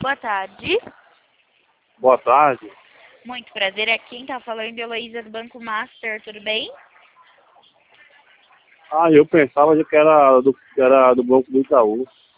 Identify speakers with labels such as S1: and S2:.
S1: Boa tarde.
S2: Boa tarde.
S1: Muito prazer. É quem tá falando, Heloísa do Banco Master, tudo bem?
S2: Eu pensava que era do Banco do Itaú.